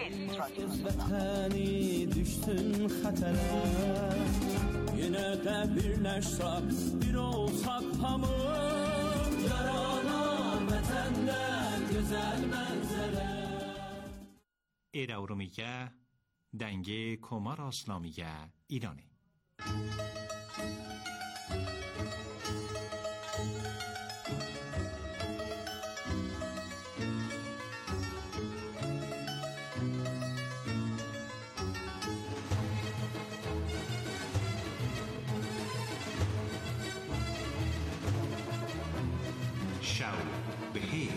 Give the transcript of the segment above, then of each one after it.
Vətəni düşdün xətərə, yenə də birləşsək, bir olsaq hamı, yaranan vətəndə gözəl mənzərə. ایرا رو میگه دنگ کمار اسلامیه ایرانه. شب بخیر.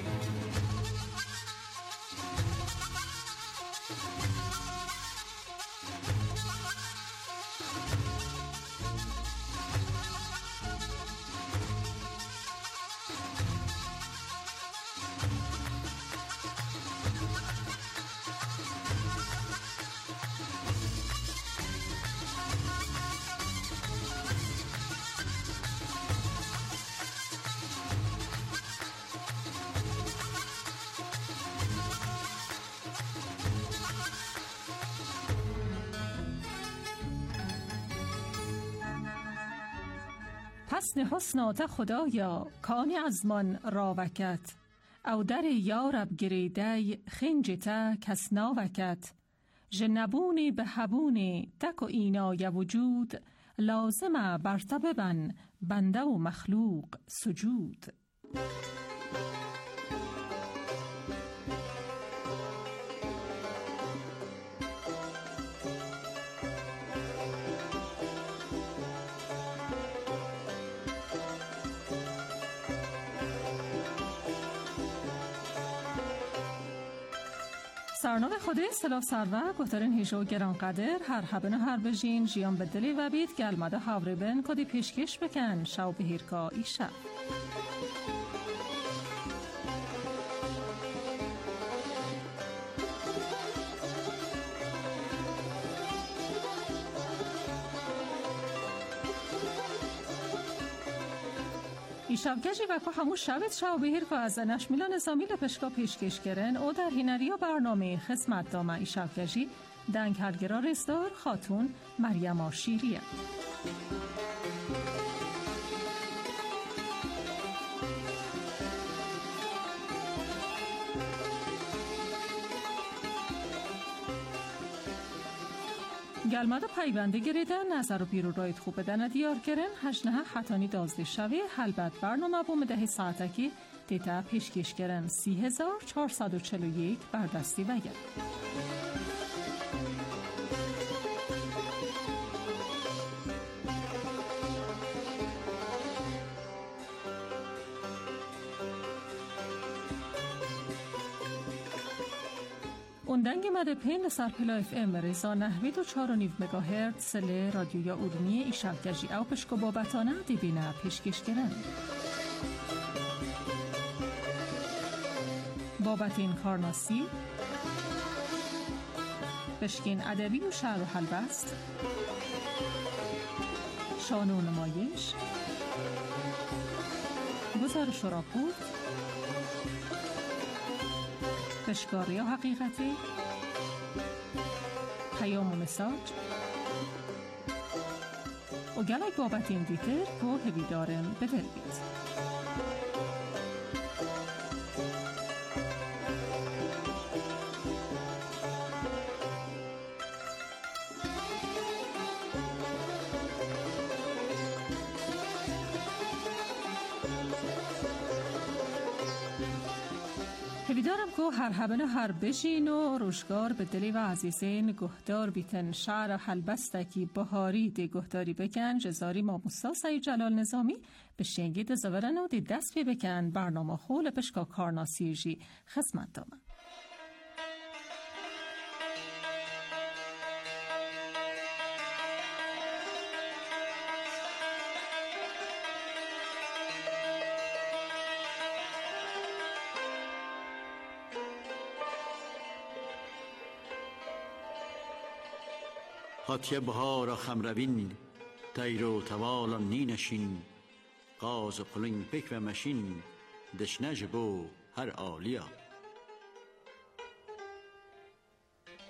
حسن حسنات خدایا کانی از من راوکت او در یارب گریدی خنجتا کس ناوکت جنبونی به هبونی تک و اینای وجود لازمه برتببن بنده و مخلوق سجود. سرنامه خوده سلاف سرور گفتارین هیشو گران قدر هر حبن هر بجین جیان بدلی و بید گلمده حوری بن کدی پیشکش بکن شو بهیرکا ایشب. ایشبگشی و که همون شبت شو بهیر که از نشمیلا نظامی لپشکا پیشکش کرن او در هینریا برنامه خدمت دامه ایشبگشی دنگ هلگرا رزدار خاتون مریم آشیریه. گلمده پیونده گریدن نظر و بیرو رایت خوب بدن دیار کرن هشنه حتانی دازده شوی حلبت برنامه بوم ده ساعتکی دیتا پیشکش کرن 3441 بردستی وگر. اوندنگ مده پین سر پلا اف ام رزا نحوید و 4.9 مگاهرتز سله رادیو یا اردنی ایشبگجی او پشکو بابتانه دیبینه پیشکش کرن. بابت این کارناسی بشکین ادبی و شعر و حلبست شانه و نمایش گزارش و راپورت بشکاری یا حقیقتی پیام و مساج و گلک بابت این دیتر که هوی دارم بدر بید. هویدارم که هر حبن هر بشین و روشگار به دلی و عزیزین گهدار بیتن شعر حلبستکی بهاری دی گهداری بکن جزاری ماموستا سعید جلال نظامی به شنگید زورن و دی دست پی بکن برنامه خول پشکا کارناسی جی خدمت دامن. هاتیه بهار خمروین تیر و توال نینشین قاز و قلنگ پک و مشین دشنج بو هر آلیا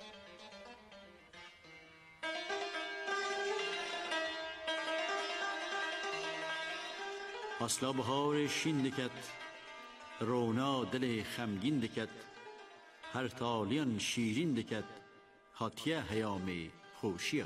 اصلا بهار شین دکت رونا دل خمگین دکت هر تالیان شیرین دکت هاتیه هیام خوشیا.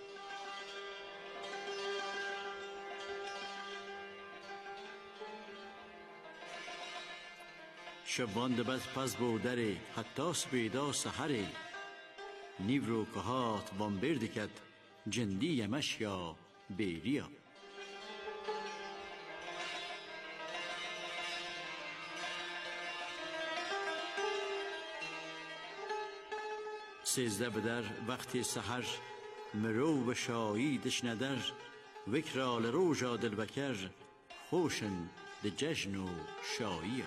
شبان دبت پس بودره حتی سبیدا سحره نیو رو که هات وان بردکت جندی یمش یا بیریا. سیزده بدر وقتی سحر مرو به شایی دش ندر وکرال روژا دل بکر خوشن ده ججن و شایی.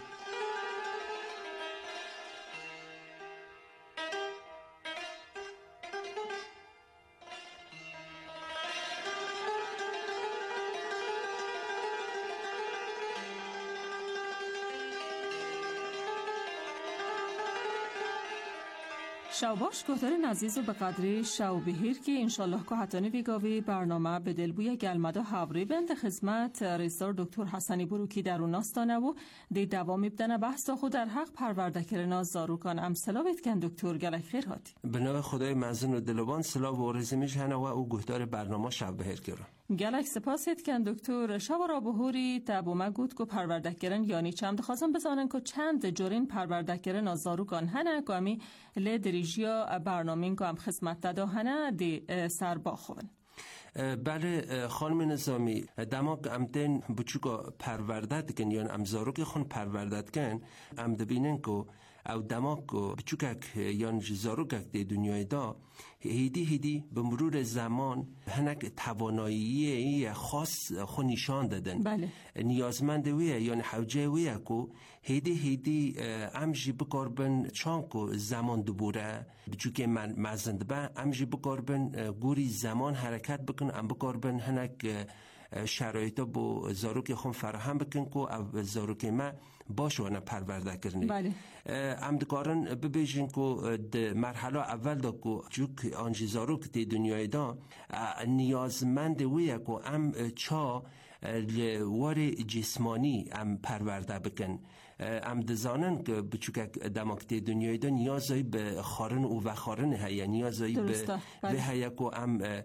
شاوباش گهدارین عزیز و به قدری شاو بهیر که انشالله که حتانی ویگاوی برنامه به دلبوی گلمده حوری بند خدمت رئیسدار دکتر حسنی بروکی در اون ناستانه و دی دوامی بدن بحث خود در حق پرورده کرنا زاروکان امثلا وید کن دکتر گلک خیر هاتی به نام خدای مزن و دلوان سلا و رزمیش هنه و او گهدار برنامه شاو بهیر کرن گلک سپاسید کن دکتر شاو را بهوری تبومه گود که پرورده کرن یعنی چند خواستم بزانن که چند جورین پرورده کرن زاروکان هنه که همی لدریجیا برنامه که هم خدمت داده هنه دی سر باخون. بله خانم نظامی دماغ امدن بچوکا پرورده دکن یا امزاروک خون پرورده دکن ام دبینن که او دماغ بچوکک یا زاروکک دی دنیای دا هیدی به مرور زمان هنک توانایی خاص خو نشان دادن. بله. نیازمند ویه یا حوجه ویه که هیدی امجی بکاربن چانکو زمان دبوره بچوکه من مزند با امجی بکاربن گوری زمان حرکت بکن ام بکاربن هنک شرایطا با زاروک خون فراهم بکن که او زاروک ما باشوانه پرورده کرنه. بله. ام دکارن ببیجن که ده مرحله اول دا که چوک آنجی زاروک دی دنیای دا نیازمند ویه که ام چا لوار جسمانی ام پرورده بکن ام دزانن که بچوک دماغ دی دنیای دا نیازایی به خارن و خارن هیا نیازایی به هیا که ام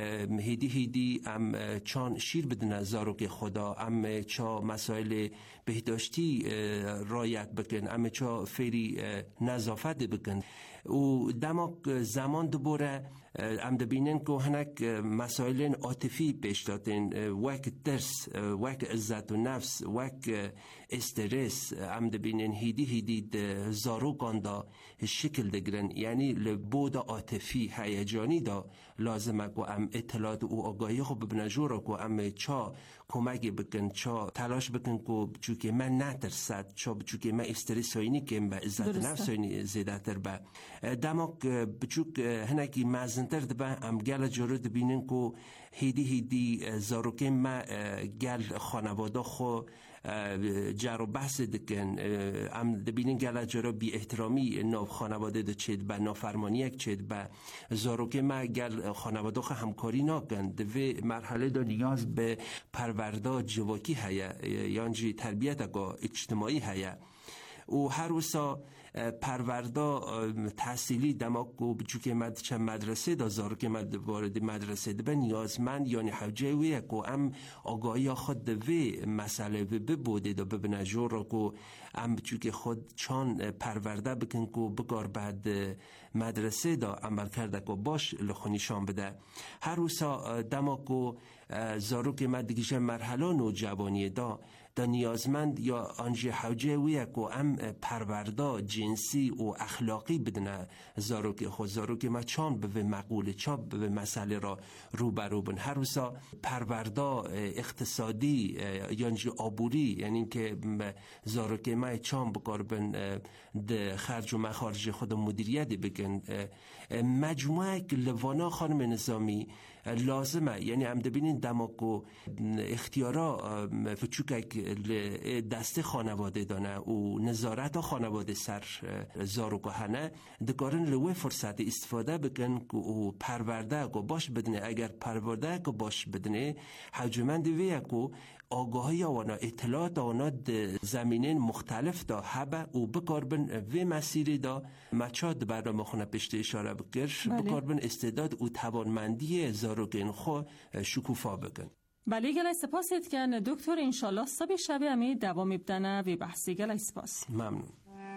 هیدی ام چان شیر بدن زاروک خدا ام چا مسائل بهداشتی رایت بکن ام چا فری نظافت بکن و دماغ زمان دوباره ام دبینن که هنک مسائل عاطفی پیش دادن وک ترس وک عزت و نفس وک استرس ام دبینن هیدی زاروکان دا شکل دگرن یعنی لبود عاطفی هیجانی دا لازمه که ام اطلاعات و آگاهی خو ببنجورا که ام چا کمک بکن چا تلاش بکن که چونکه من نترسد چا چونکه من استرس هایینی که با عزت نفس هایینی زیده تر با دماغ بچوک هنکی مزنتر دبا ام گل جارو دبینن که هیدی زاروکه ما گل خانواده خو جارو بحث دکن ام دبینن گل جارو بی احترامی نو خانواده ده چید با نافرمانی یک چید با زاروکه ما گل خانواده خو همکاری ناکن دوی مرحله دا نیاز به پرورده جواکی هیا یعنی تربیت اگا اجتماعی هیا و هر وسا پرورده تحصیلی دماغ بچوکه مدرسه دا زاروکه وارد مدرسه ده نیازمند یعنی حوجه ویه که ام آگاهی خود دوی مسئله ببوده دا ببنجور را که ام بچوکه خود چان پرورده بکن که بگار بعد مدرسه دا عمل کرده که باش لخونیشان بده هر روزا دماغ زاروکه مدگیشه مرحله نوجوانی دا نیازمند یا آنجی حوجه ویه که ام پرورده جنسی و اخلاقی بدنه زاروکه ما چان به مقوله چا به مسئله را روبرو بن هر روزا پرورده اقتصادی یعنی آبوری یعنی که زاروکه ما چان بکار بن ده خرج و مخارج خود مدیریت بکن مجموعه لوانا خانم نظامی لازمه یعنی هم دبینین دماغ اختیارا فچوکک دست خانواده دانه و نظارت خانواده سر زاروکه هنه دکارن لوه فرصت استفاده بکن که او پرورده که باش بدنه اگر پرورده که باش بدنه حجمند ویه که آگاهی آوانا اطلاعات آوانا زمینه مختلف دا هبه و بکاربن و مسیری دا مچاد برنامه خونه پشت اشاره بگرش بکاربن استعداد و توانمندی زاروگین خو شکوفا بگن. بله گلای سپاسید کن دکتر انشالله صبح شبه امی دوام ابدنه و بحثی گلای سپاس. ممنون.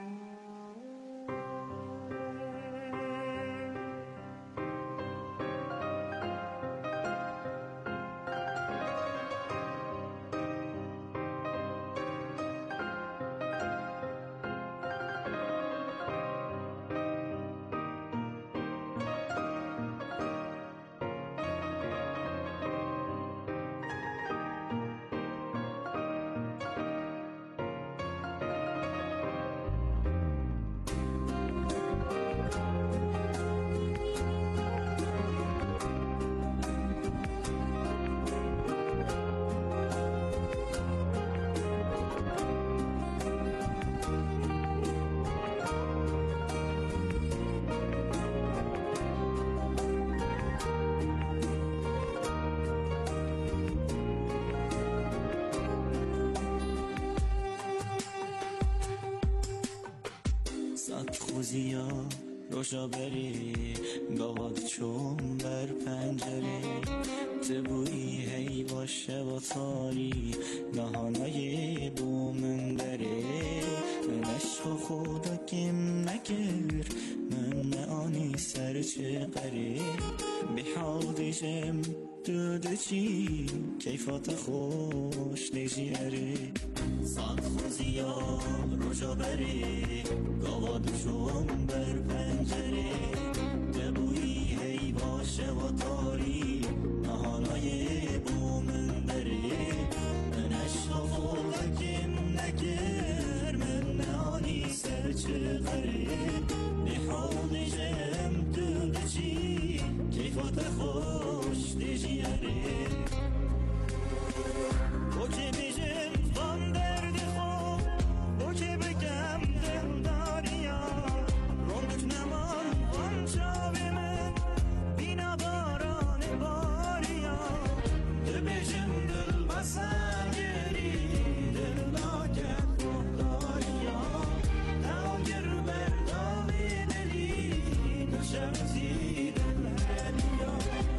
خوزیا روشا بری گاواد چون بر پنجره تبویی هی باشه و تاری نهانای بومن داره من عشق خدا کم نکر من آنی سر چه قره بحاضی جم دوده چی کیفات خوش نجیاره ساد خوزیا روشا بری گاواد چون بر پنجره دبویی هی باشه و تاری نهانای بومن داره من عشق خدا کم نکر من آنی سر چه قره نحاضی جم دوده چی کیفات خوش نجیاره او که بیجم غم درد خواب او که بگم دل داریا روندک نمان غم شاوی من بینا باران باریا دو بیجم دل بسن گری دل ناکت روح داریا ناگر برداوی دلی نشمزی دل هلیا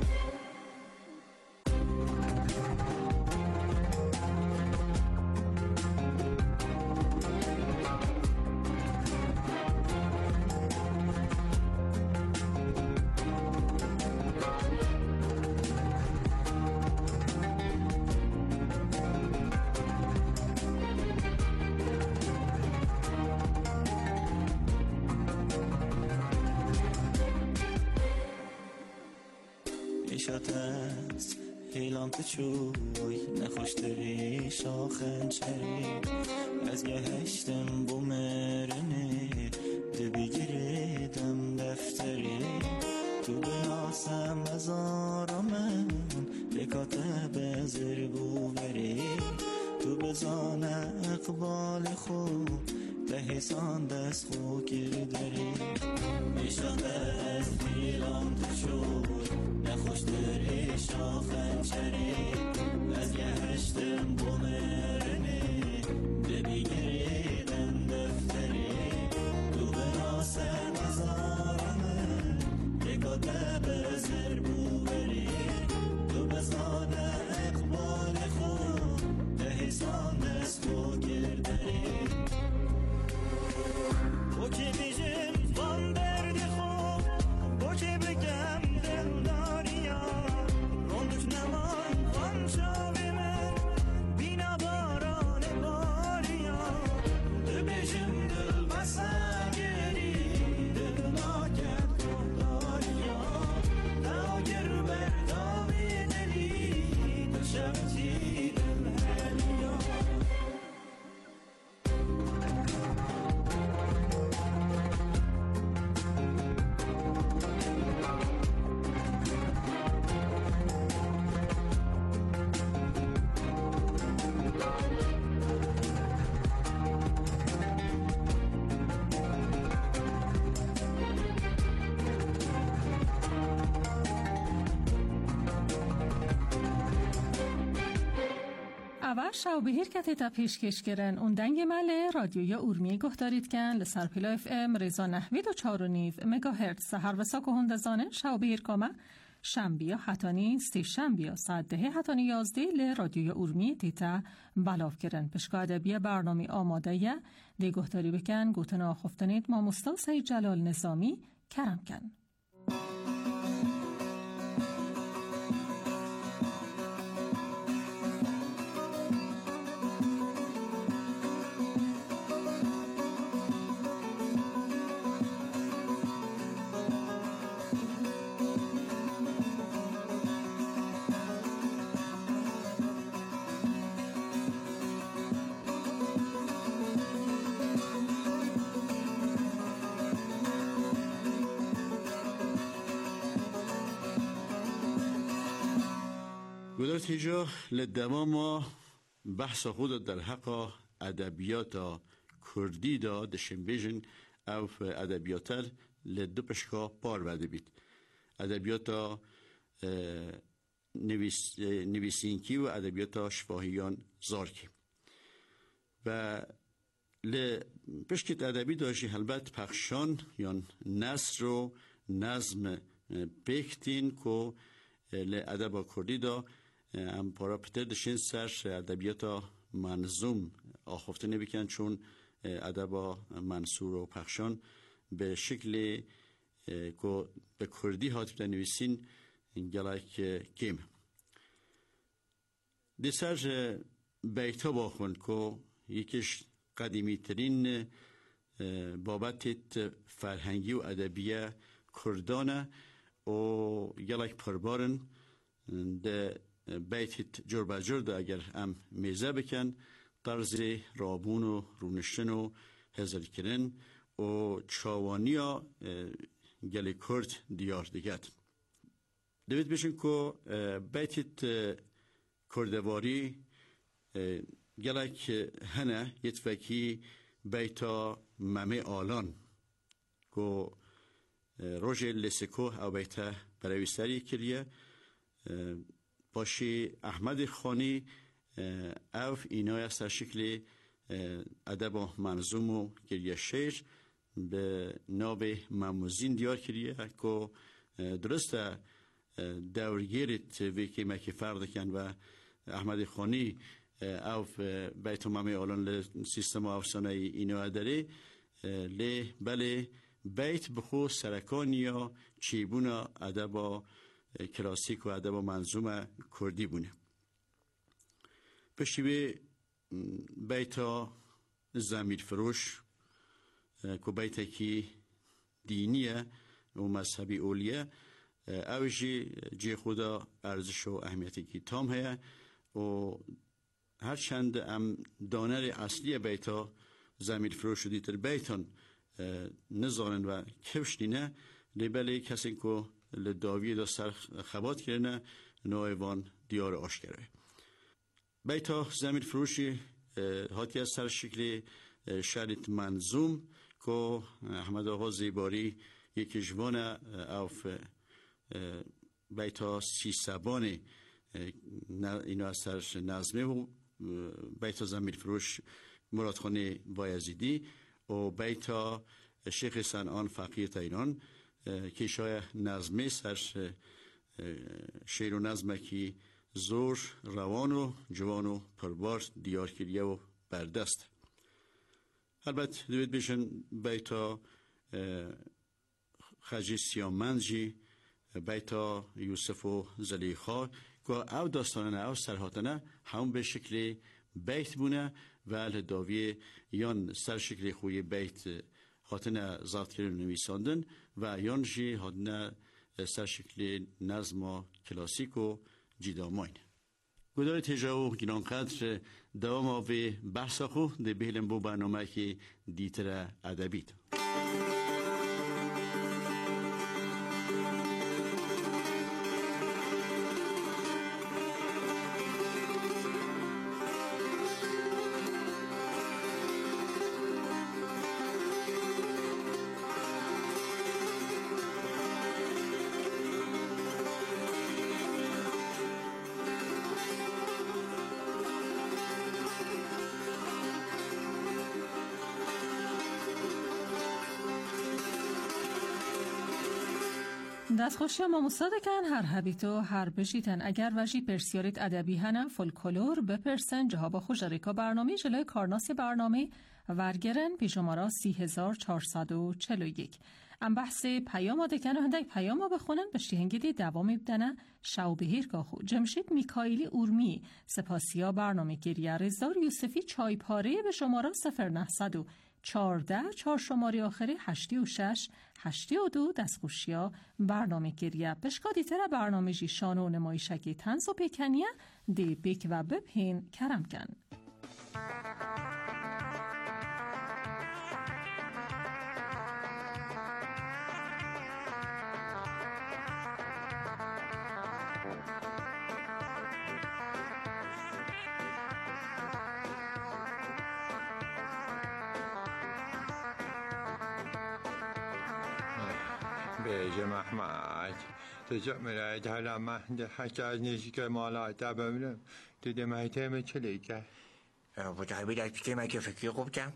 ایشات است هیلان تچوی نخوشتری شاخن چری از یه هشتم بومرنه ده بگیردم دفتری تو بناسم از آرامن لکاتب زربو بری تو بزان اقبال خود ده حسان دست خو کردری ایشات است هیلان تچوی نخوشتری شاخن چری از یه هشتم بومرنه ده بگیردم دفتری تو بناسم از آرامن لکاتب زربو بری تو بزان اقبال خود ده حسان دست خو کردری او که بیجم غم درد خواب او که بگم دل داریا روندک نمان غم شاوی من بینا باران باریا دو بیجم دل بسن گری دل ناکت روح داریا و شو بهیر کتی تا پیشکش کرن اون دنگ مله رادیوی اورمی گهدارید کن لسر پیلا اف ام رزا نحوید و 4.5 مگاهرتز سهر و ساک و هندزانه شو بهیر کامه شنبیا حتانی ستی شنبیا ساعت 10 حتانی 11 ل رادیوی اورمی دیتا بلاف کرن پشکا ادبی برنامه آماده یه دی گهداری بکن گوتنا خفتنید ما مستاسی جلال نظامی کرم کن. گذارت هیجا لدوام بحث خود در حق ادبیات کردی دا دشم بیجن او ادبیات لدو پشکا پار بده بید ادبیات نویسینکی و ادبیات شفاهیان زارکی و پشکت ادبی داشتی البته پخشان یا نثر و نظم بکتین که ادب کردی دا ام پارا پتر دشین سر ادبیات منظوم آخفته نبیکن چون ادب منصور و پخشان به شکل که به کردی هاتف نویسین گلک کم دی سر بیتا باخون که یکیش قدیمی ترین بابت فرهنگی و ادبیه کردانه و گلک پربارن ده بیت جور بجور ده اگر ام میزه بکن طرز رابون و رونشتن و هزل کرن و چاوانی ها گلی کرد دیار دیگت دوید بشن که بیت کردواری گلک هنه یتفکی بیتا ممه آلان که روژ لسکو او بیتا برای سری کریه باشی احمد خانی او اینای است در شکل ادب و منظوم و گریه شعر به ناب مموزین دیار کریه که درسته دورگیرت ویکی مکی فرد کن و احمد خانی او بیت ممه آلان سیستم افسانه اینو داره لی بله بیت بخو سرکانی یا چیبونا ادب کلاسیک و ادب منظوم کردی بونه پشتی بیتا زمیر فروش که بیتا کی دینیه و مذهبی اولیه اوشی جی خدا ارزش و اهمیتی کی تام هیا و هرچند ام دانر اصلی بیتا زمیر فروش دیتر بیتان نزانن و کفشنینه لیبلی کسی که لداوی دا سر خبات کرنه نایوان دیار آشکره بیتا زمیر فروشی هاتی از سر شکل شریط منظوم که احمد آقا زیباری یکی جوان او بیتا 300 اینو از سر نظمه و بیتا زمیر فروش مرادخانه بایزیدی و بیتا شیخ سنان فقیه تایران که شای نظمه سر شعر و نظمه که زور روان و جوان و پربار دیار کریه و بردست البته دوید بیشن بیتا خجی سیامنجی بیتا یوسف و زلیخا که او داستانه او سرهاتنه همون به شکل بیت بونه و لداوی یان سر شکل خوی بیت هاتنه ذات کرن نویساندن و یان جی هاتنه سر شکل نظم کلاسیک و جیداماین گدار تجاو گنان قدر دوام آوی بحثا خو ده بیلن بو برنامه که دیتر ادبیت دستخوشی ما مصادقن هر هبیتو هر بشیتن اگر وجی پرسیارت ادبی هنم فولکلور بپرسن جهاب خوشاریکا برنامه جلوی کارناسی برنامه ورگرن پیشمارا 3441 ام بحث پیام آدکن و هندک پیام ها بخونن بشتی هنگیدی دوامی بدنه شو بهیرگاهو جمشید میکائیلی اورمی سپاسیا برنامه گریه رزدار یوسفی چای پاره به شمارا 0914 4 شماره آخری 86 82 دستخوشیا برنامه گریه بشکادی تر برنامه جی شانو نمایشکی تنز و پیکنیه دی بیک و بپین کرم کن. بیجه محمد تو جا مرد حالا من حتی از نیشی که مالا بمونم تو دمایته همه چه لیکه بودای بیدار پیچه من که فکری خوب کم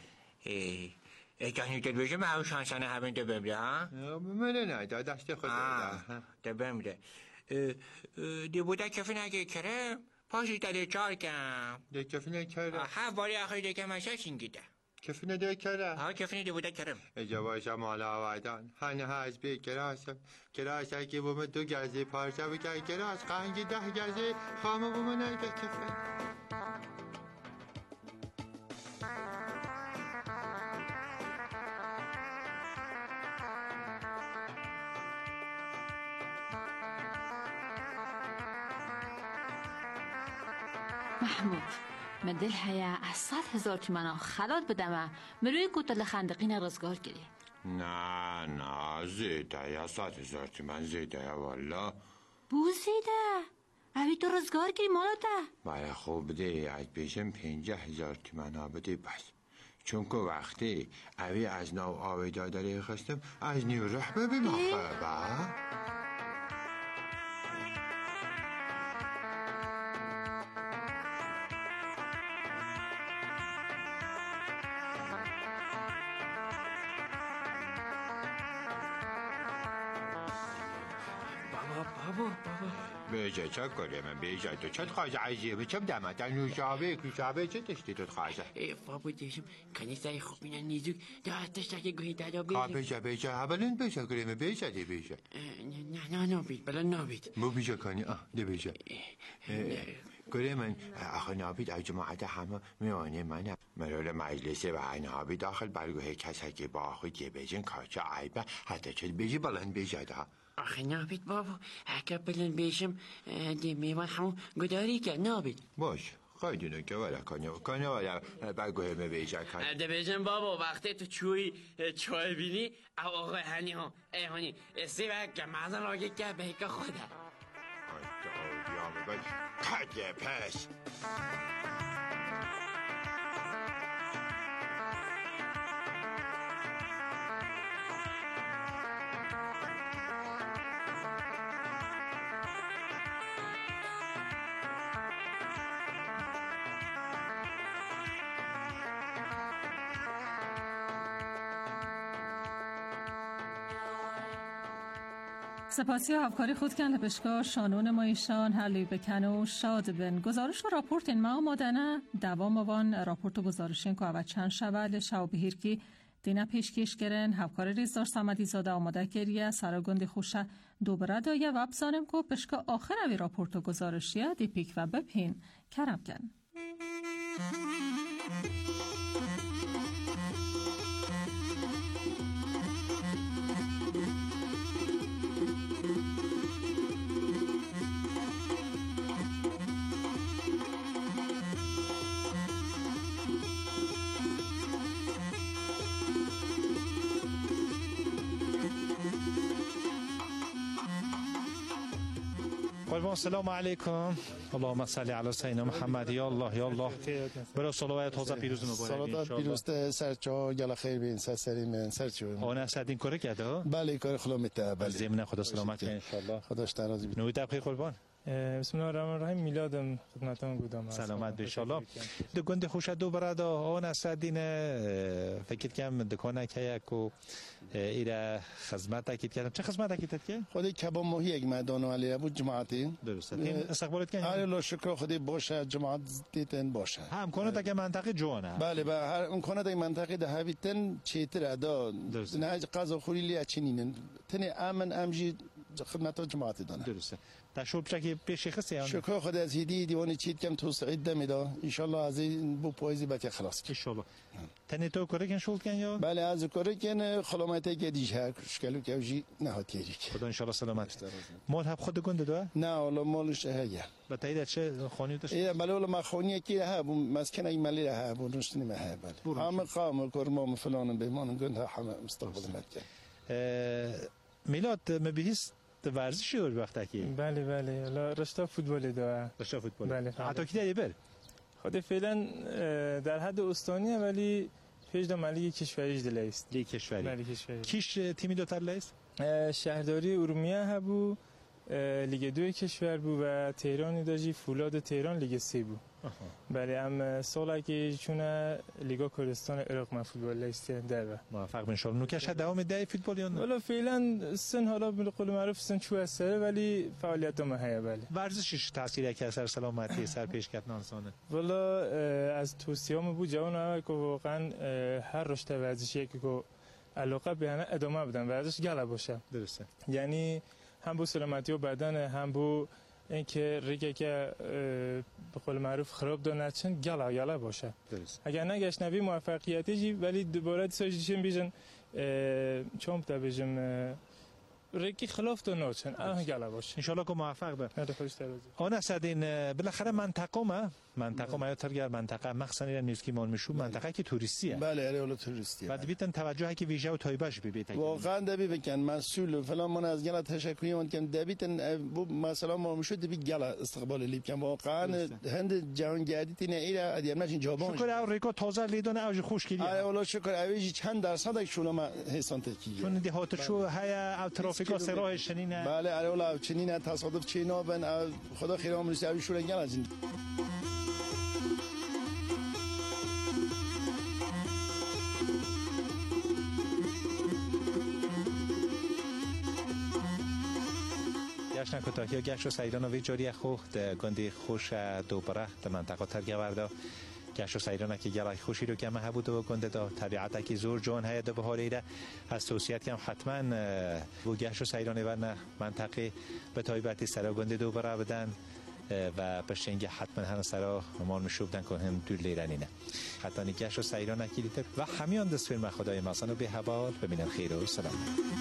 اگه نیتت بشه من او شانسانه همین دو بمده ها؟ بمونه نه دست خود دو بمده دی بوده کفی نگه کرم پاشی تا چار کم دی کفی نکره ها باری آخری دیگه مشه شنگیده کفی نده کره ها کفی نده بوده کرم اجاباشا مالا آوادان هنه از بی کراسم که بومه 2 گرزه پارچه بکر کراس قنگی 10 گرزه خامه بومه نگه کفی محمود من دل هیا از 100,000 تومن خلات بدم مروی کوتل خندقین رزگار گیری نه زیده یا 100,000 تومن زیده یا والا بوزیده اوی تو رزگار گیری مالاته باید خوب ده از پیشم 50,000 تومن ها بده بس چون که وقتی اوی از نو آوی دادره خستم از نیو روح ببین با بابا بیجه چه کنیم بیجه تو چه خواهد عجیبه چه بدم در نوشابه کشابه چه داشتی تو خواهد بابا دیشم کنیستای خوب اینه نیزوک داشتش که گوهی دادا بیجه اولین بیجه کنیم بیجه دی بیجه نه نابید بلا نابید مو بیجه کنی دی بیجه گره من آخه نابید از جماعت همه میوانه منم مرول مجلسه و نابید داخل برگوه کسی که با خود یه بیجن کارچه عیبه حتی چه بیجه بلند بیجه ده آخه نابید بابا اگه بلند بیشم دی میوان همون گداری که نابید باش خیلی نکه ولا کنه ولا برگوه بیجه کنه ده بیجم بابا وقتی تو چوی بینی او آقای هنی ها ای هنی سیوه که مازن آگه که بیکه خوده کدیه پس سپاسی همکاری خود کن لپشکار شانون مایشان هرلی بکن و شاد بن گزارش و راپورت این ما آمادنه دوام وان راپورت و گزارشین که اول چند شود شو بهیر که دینا پیشکش گرن همکار ریزدار سمدی زاده آماده کریه سراگند خوشه دوباره دایه و ابزانم که پشکا آخر اوی راپورت و گزارشیه دی پیک و بپین کرم کن السلام علیکم اللهم صل علی سیدنا محمد یا الله برای صلوات حوزه پیروز مبارک صلوات پیروز سرچا گل خیر بین سری من سرچو اون صدین کار کرده بله کار خلا میته بله زمین خدا سلامت ان شاء الله خداش ترازی نوید بخیر قربان بسم الله الرحمن الرحیم. میلادم خدمتتون بودم. سلامت به انشالله. دو گند خوش دو برادر آن اسدین فکر کنم دکانه که کو ایره خدمت تاکید کردم. چه خدمت تاکید کرد؟ خودی کباب ماهی یک مدان علی بود جماعتی. درسته. این استقبالت کنید. الله شکر خودی باشه جماعت دیتن باشه. هم کنه که منطقه جوانه. بله به هر اون کنه که منطقه ده هویتن چیتر ادا. نه غذا خوری لی چنینن. تنی امن امجی خدمت جماعتی دانه. درسته. تشوب چکی پیش خسته شکر خدا از هدیه دیوانی چیت کم توسعه دمیدا ان شاء الله از این بو پاییزی بچه خلاص ان شاء الله. تنی تو کره کن شول کن یا بله از کره کن خلامت گدیش هر شکلو که وجی نهات کیری خدا ان شاء الله سلامت. مال هب خود گنده دو نه والله مالش هيا به تایید چه خونی داشت بله والله ما خونی کی ها مسکن ای ملی ها بو نشنی ما ها بله هم قام کرم فلان بهمان گنده هم مستقبل مکه میلاد مبیست ورزشی دور وقت کی بله رشته فوتبال داره. رشته فوتبال بله حتی کی داری بر خود فعلا در حد استانیه ولی پیش دم لیگ کشوری دلی است. لیگ کشوری بله کشوری. کیش تیمی دو تر است؟ شهرداری ارومیه هبو لیگ 2 کشور بود و تهرانی داشتی فولاد تهران لیگ 3 بود. بله هم سالی که چون لیگا کردستان عراق ما فوتبال است داره. موفق ان شاء الله. نوکش دوام ده فوتبال یا نه؟ والا فعلا سن حالا به قول معروف سن چو اسره ولی فعالیت ما هيا بله. ورزشش تاثیر که سر سلامتی سر پیشکت نانسانه. والا از توصیه‌ام بود جوان که واقعا هر رشته ورزشی که علاقه به آن ادامه بدن ورزش گله باشه. درسته. یعنی هم بو سلامتی و بدن هم بو اینکه ریگه که به قول معروف خراب دو نچن گله باشه. درست. اگر نگشت نبی موفقیتی جی ولی دوباره دیشون بیشن چون تا بیشم ریگی خلاف دو نچن گله باشه. ان شاء الله که موفق به. آن اسدین بالاخره منطقه ما ترگر منطقه مخصوصا نیست که مال میشو منطقه که توریستیه. بله اول توریستیه. بعد بیتن توجه که ویژه و تایبش ببیت. واقعا دبی بکن مسئول فلان من از گله تشکری من کن دبیتن مثلا ما میشد دبی گله استقبال لیب کن واقعا هند جهان گردی نه ایره ادیم نشین جوابان. شکر او ریکا تازه لیدون اوج خوش کلی. آره والله شکر اوجی چند درصد شون ما حسان تکی. چون دهات شو هيا او ترافیکا سراه شنینه. بله آره والله چنینه تصادف چینا بن خدا خیرام رسی اوج شون گله جن. گشت نکوتاکی گشت و سیران وی جاری خوخت گندی خوش دوباره در منطقه ترگورده گشت و سیران که گلای خوشی رو که ما بود و گنده دا طبیعت که زور جان هست به حال ایره از توصیت کم حتما و گشت و سیران ورنه منطقه به تایبتی سرا گنده دوباره بدن و پشنگ حتما هر سرا مال مشوبدن که هم دور لیرنینه حتی گشت و سیران کلیتر و همیان دست فیلم خدای ماسانو به حوال ببینن خیر و سلام.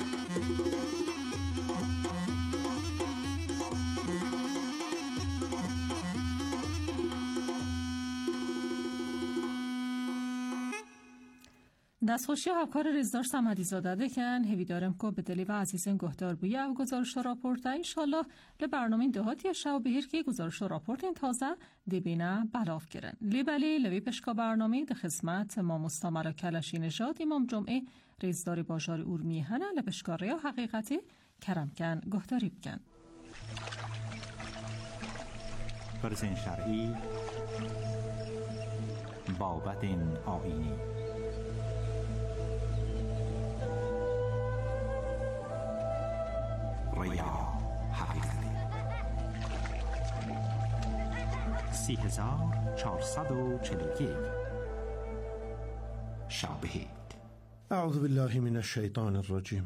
دستخوشی و همکار رزدار سمدی زاده دکن هوی دارم که به دلی و عزیزن گهدار بویه و گزارش راپورت انشالله لبرنامه دهاتی شو بهیر که گزارش راپورت این تازه دبینه بلاف گرن لیبلی لوی پشکا برنامه ده خدمت ما مستمر کلشی نژاد امام جمعه رزداری باجار اورمی هنه لپشکاری و حقیقتی کرم کن گهداری بکن فرزین شرعی بابت آینی ریا حقیقتی 3441 شابهید. اعوذ بالله من الشیطان الرجیم.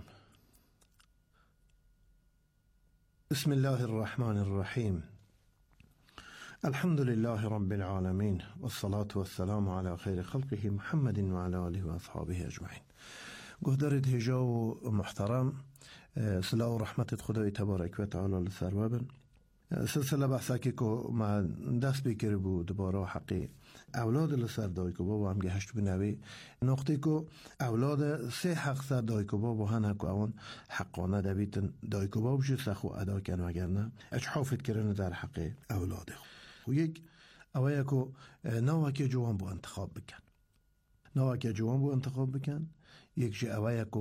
بسم الله الرحمن الرحیم. الحمد لله رب العالمین والصلاة والسلام على خیر خلقه محمد وعلى آله و اصحابه اجمعین. گهدارید هجا و محترم صلاح و رحمت خدای تبارک و تعالی لسروابن سلسله بحثه که ما دست بکری بود دوباره حقی اولاد لسر دایکو بابا هم گهشت بنوی نقطه که اولاد سه حق سر دایکو بابا هنه که اون حقانه دویتن دایکو بابا جو سخو ادا کن وگر نه اچ حافظ کرنه در حق اولاده و یک اوه که نوه که جوان بو انتخاب بکن یک جه اوه که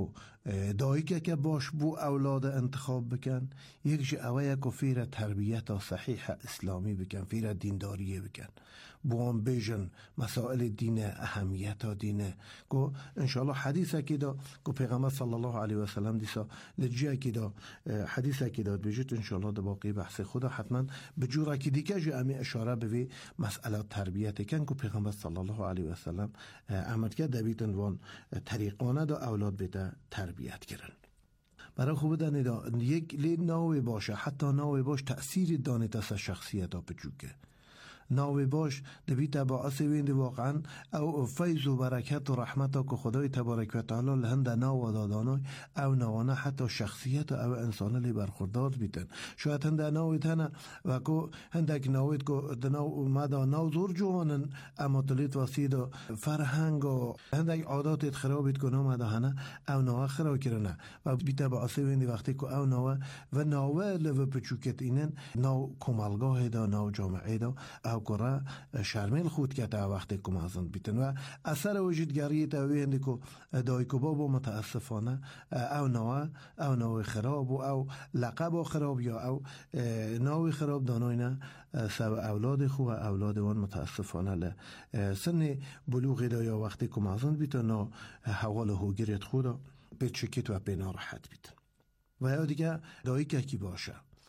دایی که باش بو اولاد انتخاب بکن، یک جه اوه که فیر تربیت صحیح اسلامی بکن، فیر دینداری بکن، بو هم بیجن مسائل دین، اهمیت دین. که انشاءالله حدیث که دا که پیغمبر صلی الله علیه و سلم دیسا لجیه که دا حدیث که داد بجید انشاءالله دا باقی بحث خدا حتما بجوره که دیگه جه امی اشاره بوی مسئله تربیت کن که پیغمبر صلی الله علیه و سلم عمل که دبیتن وان طریقانه دا اولاد بیده تربیت کرن. برای خوب دانی دا یک لی ناوی باشه، حتی ناوی باش تأثیر دانی تسا شخصیت ها بچوکه، ناوی باش دبی باعث ویند واقعا او فیض و برکت و رحمت که خدای تبارک و تعالی لهند ناو دادانای او نوانه حتی شخصیت او انسان لی برخوردار بیتن. شاید هند ناوی تنه و که هندک ناوید که دناو مدا ناو زور جوانن اما تلیت واسید و فرهنگ و هندک عادات خرابید که نام مدا هنه او ناو خراب کرنه و بیتا باعث ویند وقتی که او ناو و ناو لو پچوکت اینن ناو کمالگاه دا، ناو جامعه دا او کرا شرمیل خود که تا وقتی که مازند بیتن و اثر وجودگری تاوی هندی که دایی که بابا متاسفانه او نوع خراب و او لقب خراب یا او نوع خراب داناینا سب اولاد خو و اولاد وان متاسفانه سن بلوغ دا یا وقتی که مازند بیتن نا حوال هوگیریت خودا به چکیت و به ناراحت بیتن و یا دیگه دایی که کی باشه.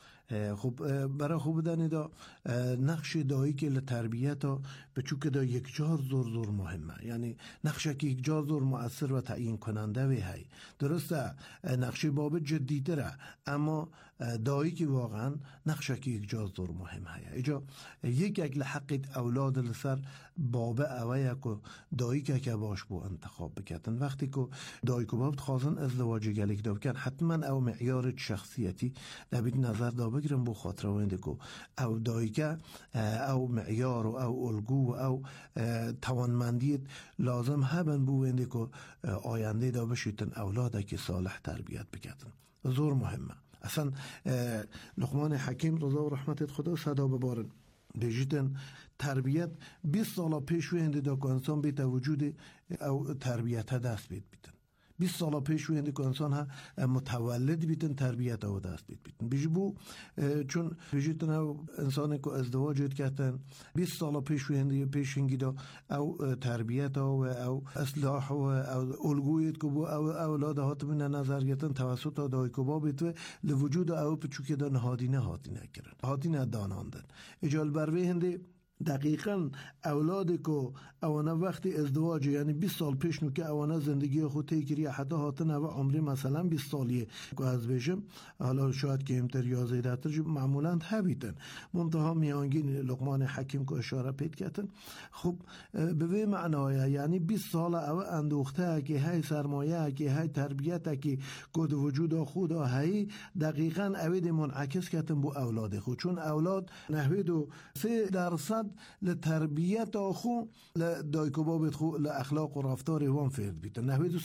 خب برای خوب دانی دا نقش دایی که لتربیت ها به چوک دا یک جار زور مهمه، یعنی نقشه که یک جار زور مؤثر و تعیین کننده وی هی. درسته نقش باب جدی تره اما دایی که واقعا نقشه که یک جار زور مهمه هی. ایجا یک لحقیت اولاد لسر باب اوه که دایی که باش بو انتخاب بکتن. وقتی که دایی که باب خوازن ازدواجی گلیک دا بکن حتما او معیار شخصیتی دبید نظر دا بگیرم بو خاطر وینده که او دایی که او معیار و او الگو و او توانمندیت لازم هبن بو وینده که آینده دا بشیتن اولاده که صالح تربیت بکتن. زور مهمه. اصلا لقمان حکیم رضا و رحمت خدا صدا ببارن بجیتن تربیت 20 سال پیش وینده دا که انسان بیت وجود او تربیت دست بیتن. 20 سال پیش وینده که انسان ها متولد بیتن تربیت او دست بیتن. بیجی بو چون بیجیتن او انسانی که ازدواجت کتن 20 سال پیش وینده پیشنگی دا او تربیت او اصلاح و او الگویت که بو او اولاد هات من نظر گتن توسط دایی که با بیتوه لوجود او پچوکی دا نهادینه کرن، هاتینه داناندن. اجال بروی هنده دقیقاً اولادی که اوانه وقتی ازدواج یعنی 20 سال پیش نو که اوانه زندگی خود تیگیری حتی هاتن او عمری مثلا 20 سالیه که از بشم حالا شاید که امتر یا زیدتر معمولاً هبیتن منتها میانگین لقمان حکیم که اشاره پید کتن. خب به معنای یعنی 20 سال او اندوخته که های سرمایه که های تربیت که گود وجود خود های دقیقاً اوید منعکس کتن بو اولاد خود، چون اولاد نحوید 3% لتربیت آخو لدایکو بابت خو لاخلاق و رفتار وان فرد بیتن نحوید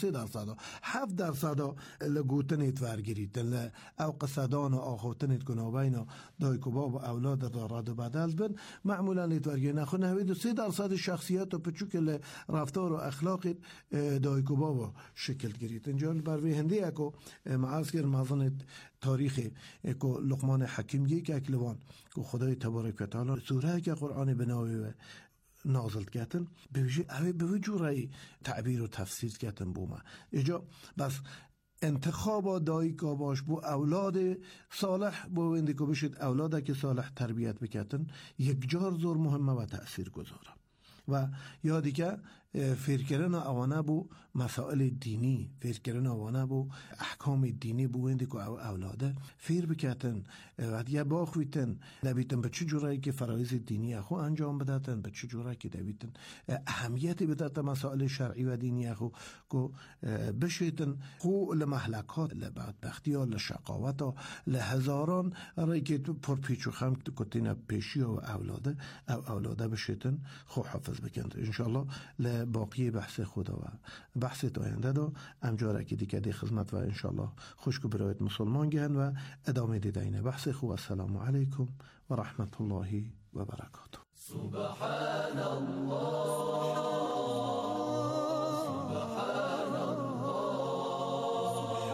3% 7% لگوتنیت ورگریتن او قصدان آخوتنیت کنابین دایکو باب اولاد را رد و بدل بن معمولا لیت ورگری نخو نحوید 3% شخصیت و پچوک رفتار و اخلاق دایکو باب شکل گریتن. جان بروی هندی اکو معاذ مازن تاریخ که لقمان حکیم یک اکلوان که خدای تبارک و تعالی سوره که قرآن بناوی نازل کردن به وجوری تعبیر و تفسیر کردن بوما اجا بس انتخاب دایی که باش بو اولاد صالح بو وندی که بشید اولاده که صالح تربیت بکردن یک جار زور مهمه و تأثیر گذاره و یادی که فکرن اوانه بو مسائل دینی، فکرن اوانه بو احکام دینی بو وندی که اولاده فیر بکتن و دیگه باخویتن نبیتن به چه جورایی که فرایض دینی اخو انجام بداتن، به چه جورایی که نبیتن اهمیتی بداتن مسائل شرعی و دینی اخو که بشیتن خو لمحلکات لبدبختی ها لشقاوت ها لهزاران رایی که پرپیچ و خم کتین پیشی و اولاده بشیتن خو حافظ بکند. انشاءالله باقی بحث خدا و بحث آینده دا امجاره که دیگه دی خدمت و انشاءالله خوشکو برایت مسلمان گهن و ادامه دیدین بحث خو. السلام علیکم و رحمت الله و برکاته. سبحان الله سبحان الله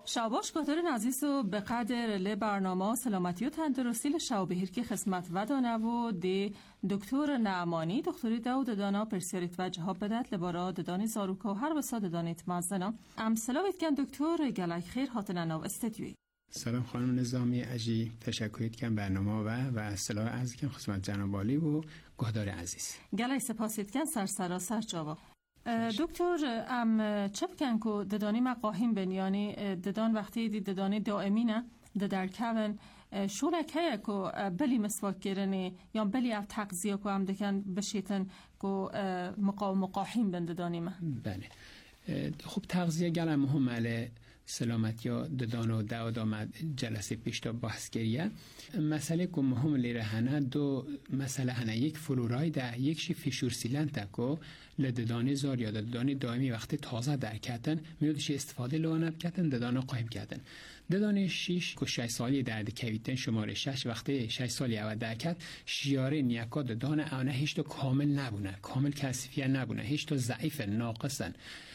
شاباش گهدارین عزیز و به قدر لی برنامه سلامتی و تندرستی لشاوبهیر که خدمت و دانه و دی دکتر نعمانی دکتری داود دانا پرسیریت و جهاب بدت لبارا دانی زاروکا و هر بسا دانیت مازدنا ام سلاویت کن دکتر گلک خیر هاتن ناو استدیوی. سلام خانم نظامی اجی، تشکریت کن برنامه و سلام عرض کن خدمت جناب عالی و گهدار عزیز. گلک سپاسیت کن سر جواب. دکتر ام چه بکن که ددانی مقاهیم بین یعنی ددان وقتی ددانی دائمی نه در کون شورک هیا که بلی مسواک گرنی یا بلی اف تغذیه که هم دکن بشیتن که مقاهیم بین ددانی ما. بله خوب تغذیه گل مهمه سلامتی یا ددان و دعوت آمد جلسه پیش تا بحث کریه. مسئله که مهم لیره هنه دو مسئله هنه، یک فلوراید یک شی فیشور سیلنت که لددانی زار یا ددانی دائمی وقتی تازه در کتن میودش استفاده لوانب کتن ددان قایم کتن. ددان 6 که 6 سالی درد کویتن شماره 6 وقتی 6 سالی اول در کت شیاره نیاکا ددان اونه هیچ تو کامل نبونه، کامل کثیفیه نبونه، هیچ تو ضعیف ناقصن.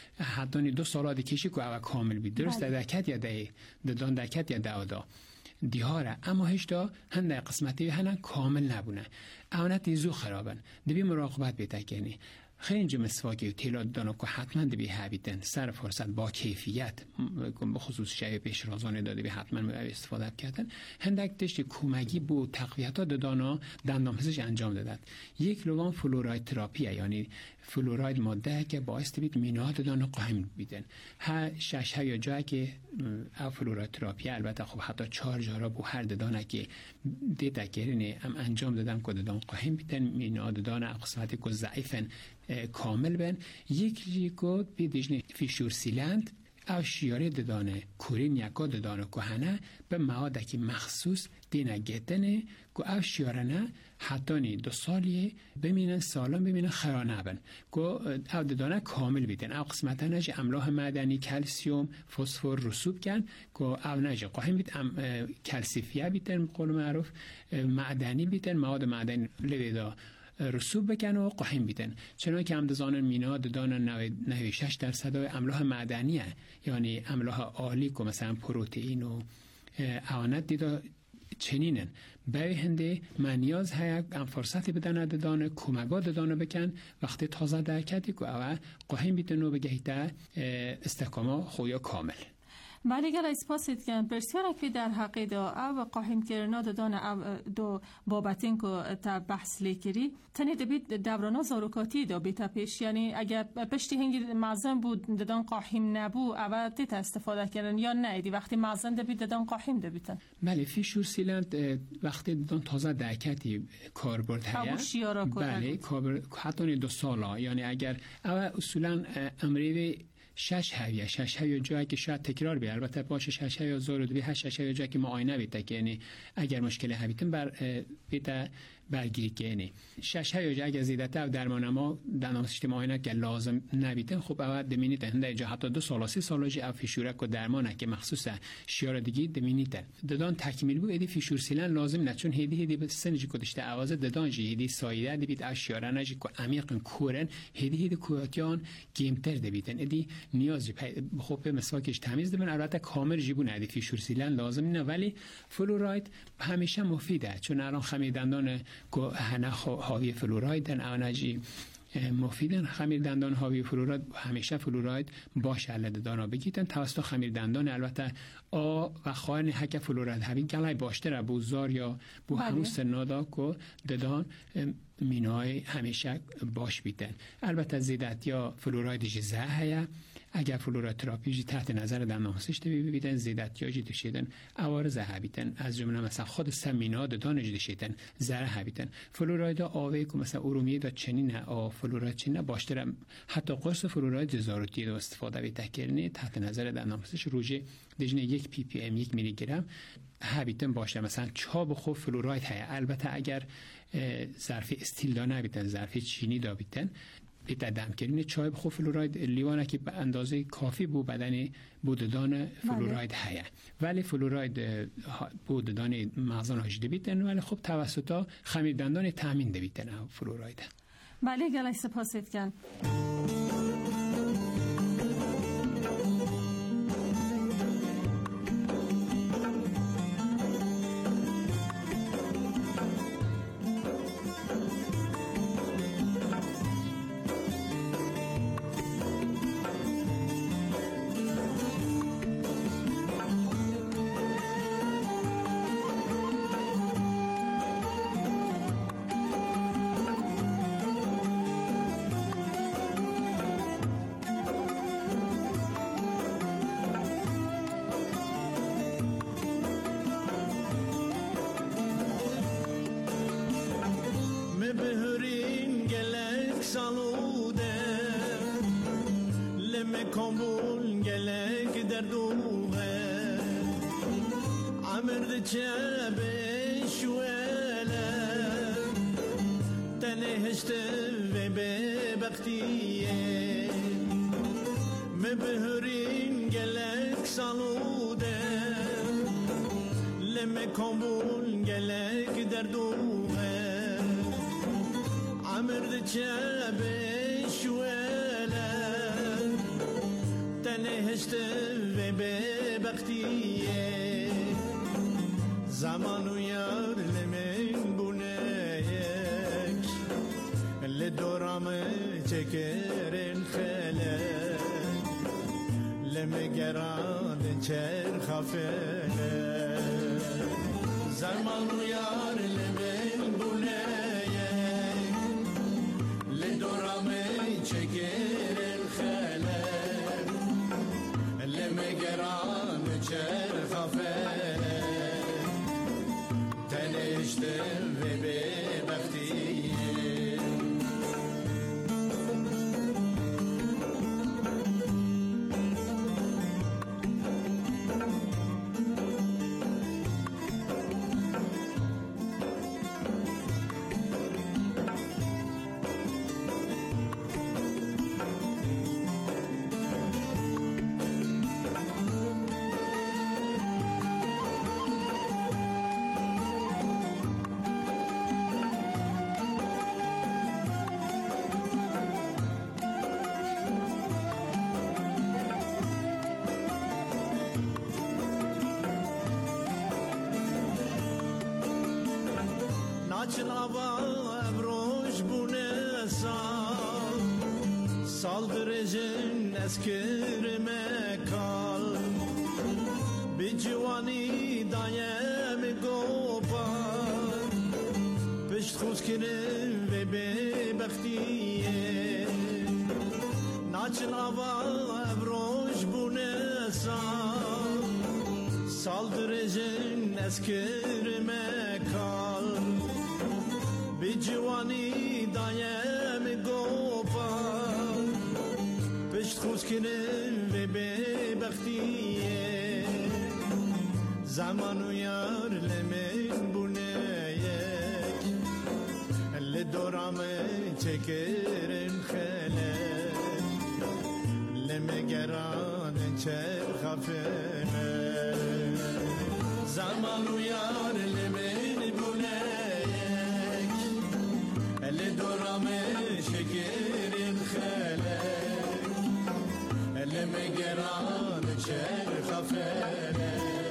حتی 2 سال دیکشی که اول کامل بید درست دکت یا ددان دکت یا دادا دیهاره، اما هیچ تا هنده قسمتی هنن کامل نبونه، اونه تیزو خرابن دبی مراقبت بیتکنی. خیلی اینجا مسواکی و تیلات دانو که حتما دبی هبیدن سر فرصت با کیفیت به خصوص شیء پیش رازانه داده بی حتما استفاده کردن. هندک تشتی کومگی بو تقویت ها دانا دندانپزشک انجام دادن. یک لوان فلوراید تراپیه، یعنی فلوراید ماده که باعث بید مینه دانا قایم بیدن. ها 6 یا جایی که فلوراید تراپیه البته خب حتی 4 جارا بو هر دانه که دیتا کرینه ام انجام دادم که دان قایم بیدن مینه دانا قسمتی که ضعیفن کامل بن. یک جیکو بیدیجنی فیشور سیلند او شیاره ددانه کورین یکا ددانه کهنه به مواد که مخصوص دینه گتنه که او شیاره نه حتی 2 سالیه بمینن سالم بمینن خرانه بن که او ددانه کامل بیدن. او قسمتا نجه املاح معدنی کلسیوم فسفر رسوب کن که او نجه قاهم بید کلسیفیه بیدن بقول معروف معدنی بیدن، مواد معدنی لویدا رسوب بکن و قایم بیدن. چنانکه که هم دزانن مینا ددان 96% املاح معدنیه، یعنی املاح عالی که مثلا پروتئین و اوانت دیدا چنینن. برای هنده من نیاز هست ام فرصتی بدن ددان کمگا ددان بکن وقتی تازه درکتی که او قایم بیدن و بگهیده استحکاما خویا کامل. ولی گل اسپاسید کن پرسیار اکی در حقی دا او قاهم کرنا دادان او دو بابتین که تا بحث لیکری تنی دبید دورانا زاروکاتی دا بیتا پیش، یعنی اگر پشتی هنگی معظم بود دادان قاهم نبو او دیتا استفاده کردن یا نه دی وقتی معظم دبید دادان قاهم دبیتن. بله فیشور سیلند وقتی دادان تازه درکتی کاربرد هیا بله حتی 2 سالا، یعنی اگر او اصولا امریوی 6 هویه جایی که شاید تکرار بی البته باشه 6 هویه زور دوی 8 هویه جایی که معاینه بیته که یعنی اگر مشکل هویتن بر بیته برگیری که یعنی 6 هویه جایی اگر زیدته و درمان ما دندان سیستم معاینه که لازم نبیتن خب اول دمینیت هنده جا حتی 2 سال 3 سال جی فیشورک و درمانه که مخصوص شیار دیگه دمینیتن ددان تکمیل بو ادی فیشور سیلن لازم نه، چون هدی به سنجی کدشته آواز ددان جی هدی سایده دبیت اشیاره نجی که عمیق کورن هدی کوتیان گیمتر دبیتن ادی نیازی خب مسواکش تمیز دبن. البته کامل جیبون ادی فیشور سیلن لازم نه، ولی فلوراید همیشه مفیده چون الان خمیر دندان که هنه حاوی فلورایدن اونجی مفیدن. خمیر دندان حاوی فلوراید همیشه فلوراید باشه ددانا بگیتن توسط خمیر دندان. البته و خواهن حک فلوراید حاوی گلای باشتره بوزار یا بو همون سنادا که ددان مینای همیشه باش بیتن. البته زیدت یا فلوراید جزه هیا اگر فلوراید تراپی جی تحت نظر دندانپزشک ببینن زیدت یا جدی شدن عوارض هبیتن از جمله مثلا خود سمینا ددان جدی شدن زره هبیتن. فلوراید آوی که مثلا ارومیه دا چنین فلوراید چنین باشتر حتی قرص فلوراید زاروتی دا استفاده بیتکرنی تحت نظر دندانپزشک روزی دیجنه 1 پی پی ام 1 میلی گرم هبیتن باشه. مثلا چاب خوب فلوراید هست. البته اگر ظرف استیل دا نبیتن ظرف چینی دا بیتن بیت دم کردن چای بخو فلوراید لیوانه که به اندازه کافی بو بدن بوددان فلوراید هست، ولی فلوراید بوددان مغزان هجده بیتن ولی خب توسط خمیر دندان تامین بیتن فلوراید. بله گلای سپاسید کن. کامبول گلک در دوغه عمرد چه بشوله تنهشت و ببختیه مبهرین گلک سالوده لم کامبول گلک در دوغه عمرد چه بشوله تنهشت و ببختیه زمان و یار لمن بونیک لدورام چکرن خله لمگران چر خفله زمان و یار لمن بونیک لدورام چکرن خله لمگران چر خفله تنشتم و ببختیه Naçın hava evroş bu ne saldırıcın eskirme kal bir civani dayem gopar pişt xuskirin ve bebektiye Naçın hava evroş bu ne saldırıcın eskirme kal bir civani dayem gopar pişt xuskirin ve bebektiye zaman uyar lemin bu neyek le doramı çekerin xelek leme geran çer xafene zaman uyar lemin bu neyek le doramı çekerin xelek leme geran çer xafene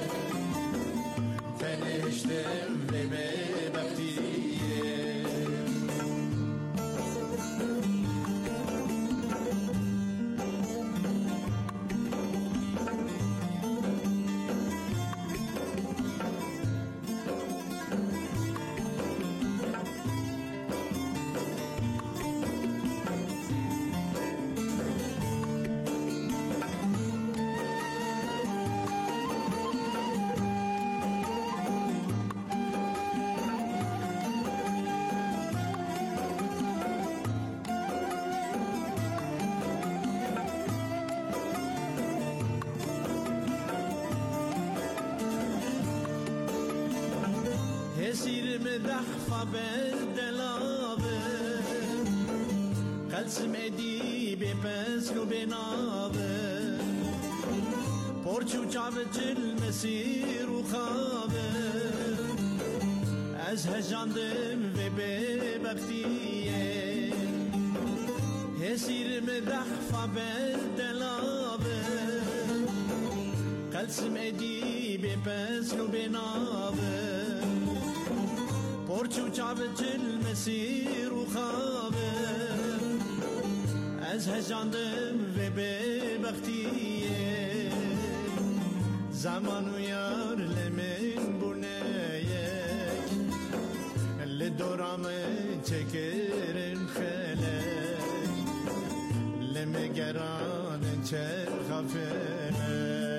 فنشتم به ببختیه Esirme dahfa beldelabe Kalsim edibe pesku benabe Porçu çavcil mesir u khabe Az hejandım ve bebektiye Esirme dahfa beldelabe Kalsim edibe pesku benabe porçu çavcil mesir u khabe az hejandım ve bebektiye zaman uyar lemin bu neyek le doramı çekerin xelek leme geran çer xafene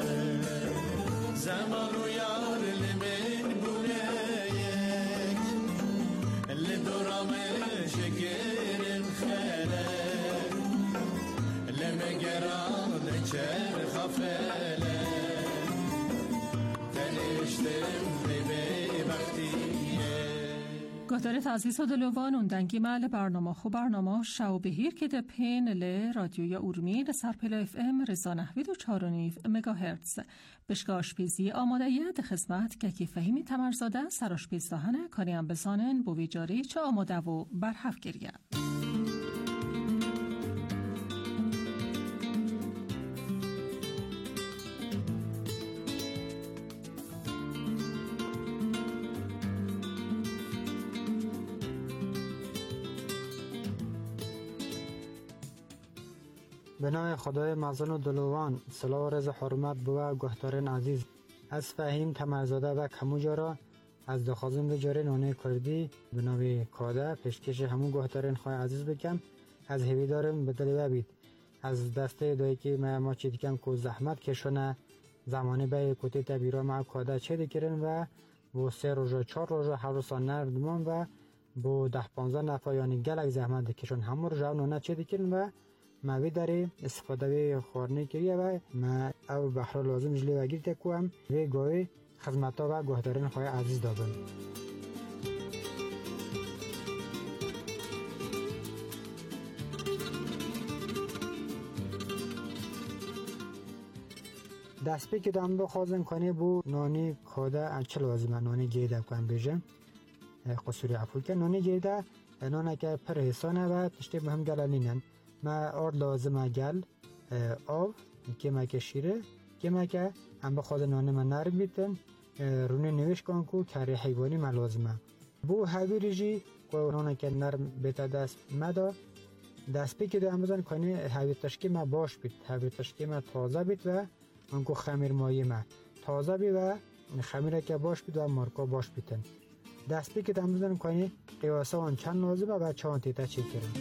zaman uyar lemin bu neyek le doramı çekerin xelek leme geran چه خفله تنشتم به وقتیه گهدارت عزیز و دلوان اوندنگی مال برنامه خو برنامه شو بهیر که ده پین ل رادیوی اورمی ده سرپلا اف ام رزا نحوید و 4.5 مگاهرتز بشگاش پیزی آماده یه ده خدمت که کی فهیمی تمرزاده سراش پیزداهنه کاریم بزانن بوی جاری چه آماده و برحف گریه به نام خدای مزن و دلوان صلاح و رضا حرمت بوه گهتارن عزیز از فهیم تمرزاده و کموجا را از دخوازم به جاره نانه کردی به نام کاده پیشکش همون گهتارن خواه عزیز بکم از هیوی دارم به دل ببید از دسته دایی که ما چید کم که زحمت کشونه زمانه به کتی تبیرا ما کاده چه دکرن و با 3 روزا 4 روزا هر روز نردمان و با 10-15 نفر یعنی گلک زحمت کشون همون روزا نانه چه دکرن و ما داره استفاده خورنه کریه و ما او بحر لازم جلی و گیرته کوام و گوه خدمتا و گهدارن خواه عزیز دابن دست پی که دام بخوازن کنه بو نانی کاده چه لازمه نانی گیده کنم بیجم قصوری عفو که نانی گیده نانه که پر حسانه و تشتی مهم گلالینن ما اور لازمه گل آب که شیره که هم بخواد نانه من نرم بیتن رونه نوش کن کو کاری حیوانی ما لازمه بو هاوی ریجی که نانه که نرم بیتا دست مدا دست پی که دو همزان کنه هاوی تشکی ما باش بیت هاوی تشکی ما تازه بیت و انکو خمیر مایی ما تازه بی و خمیره که باش بیت و مارکا باش بیتن دست پی که دو همزان کنه قیاسه آن چند لازمه و چند تیتا چی کرن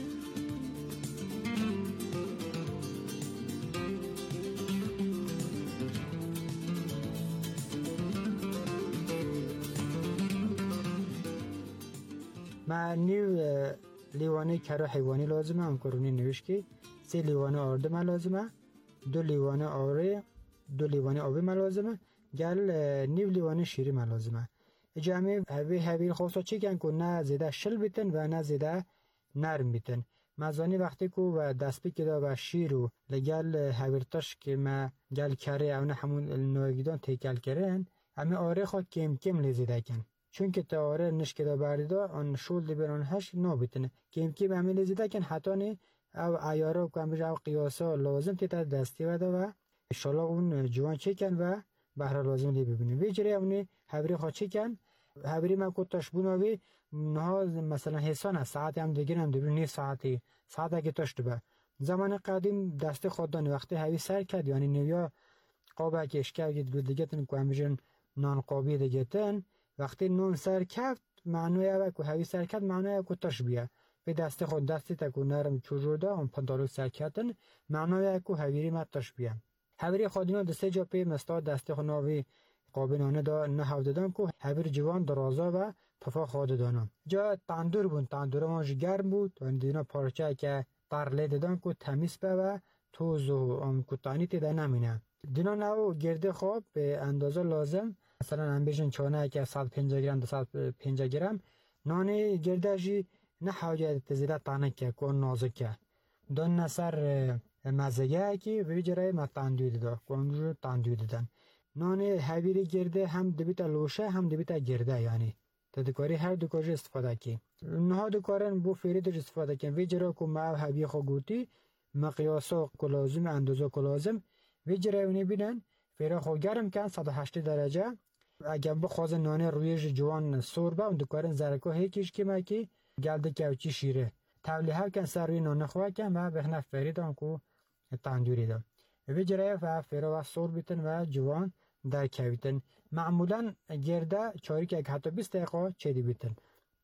ما نیو لیوانه کرا حیوانی لازمه هم کرونی نوش که 3 لیوانه آرده ما لازمه 2 لیوانه آره 2 لیوانه آبی ما لازمه گل نیو لیوانه شیری ما لازمه جمعه هوی خواستا چی کن که نه زیده شل بیتن و نه زیده نرم بیتن مزانی وقتی که و دست بی که دا و شیر و لگل هویرتاش که ما گل کره او نه همون نوگیدان تیکل کرن همه آره خواه کم کم لیزیده کن چون که تا آره نشکه دا بردیده آن شول دی بران هش نابیتنه کم کم همه لیزیده کن حتی نه او عیاره کن بجا او قیاسا لازم تیتا دستی وده و انشالله اون جوان چی کن و بهره لازم لی ببینیم وی جره اونی هوری خواه چی کن هوری ما کتاش بوناوی نها مثلا حسان هست ساعتی هم دیگر هم دیگر نی ساعتی که تاشت به زمان قدیم دست خوددانی وقتی هوی سر کرد یعنی نویا قابه که اشکر گید دیگه تن که همیشن نان قابی دیگه تن وقتی نون سر کرد معنوی اوه که هوی سر کرد معنوی اوه که تاش بیا به دست خود دستی تا که نرم چوجور دا اون پندالو سر کردن معنوی اوه که هویری ما تاش بیا هویری خودینو دسته جا پی مستا دست خود ناوی قابلانه دا نه دادن که هویر جوان درازا و تفا خود دانم جا تندور بود تندور ماش گرم بود و دینا پارچه که ترله دادن که تمیز به و توز و آن کتانی تیده نمینه دینا نو گرده خواب به اندازه لازم مثلا هم بیشن چانه که 150 گرم 250 گرم نان گرده جی نه حاجه تزیده تانه که کن نازک که دون نصر مزگه که به جرای ما تندوی داده کنجور تندوی دادن نان هویری گرده هم دبیتا لوشه هم دبیتا گرده یعنی تدکاری هر دو کاری استفاده کی نه دو کارن بو فریدش استفاده کن وی جرا کو ما هوی خو گوتی مقیاسا کلازم اندازه کلازم وی جرایونی بینن فرا خو گرم کن 180 درجه اگر بخواز نان رویش جوان سوربه اون دو کارن زرکو هیچ کی ما کی گلده کوچی شیره تولیه کن سر روی نان خو کن ما بخنه فریدان کو تندوری دا وی جرای و فرا و سور بیتن و جوان در کویتن معمولا گرده چاری که حتی 20 دقیقه چیدی بیتن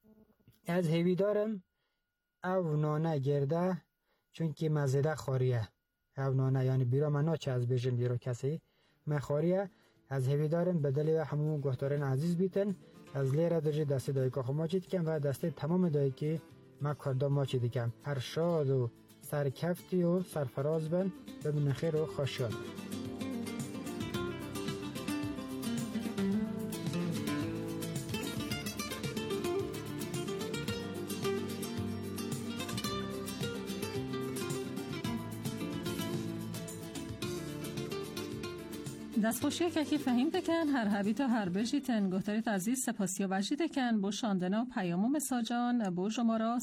از هیوی دارم او نانه گرده چون که مزیده خاریه او نانه یعنی بیرا منا چه از بیشن بیرا کسی من خاریه از هیوی دارم بدلی و همون گهتارن عزیز بیتن از لیره درجه دسته دایی که خو ما چید کم و دسته تمام دایی که ما کرده ما چید کم هر شاد و سرکفتی و سرفراز بن ببین خیر و خوشحال. دستخوشی که فهیم دکن هر هبی تا هر بجیتن گهترت عزیز سپاسی و وجی دکن با شاندنا پیام و مساجان با شماره